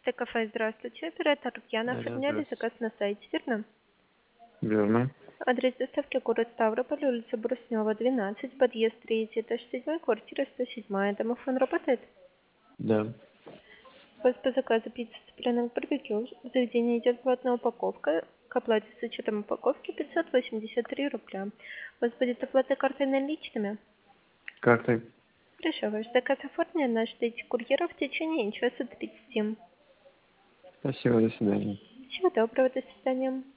Т-кафе, здравствуйте. Оператор Яна, Да-да, оформляли заказ здравствуйте. на сайте, верно? Верно. Адрес доставки город Ставрополь, улица Бруснева, 12, подъезд 3, этаж 7, квартира 107. Домофон работает? Да. У вас по заказу пицца цыпленок барбекю. В заведении идет платная упаковка. К оплате с учетом упаковки 583 рубля. У вас будет оплата картой наличными? Картой. Хорошо, ваш заказ оформлен. Наш ждите курьера в течение часа 30. Спасибо, до свидания. Всего доброго, до свидания.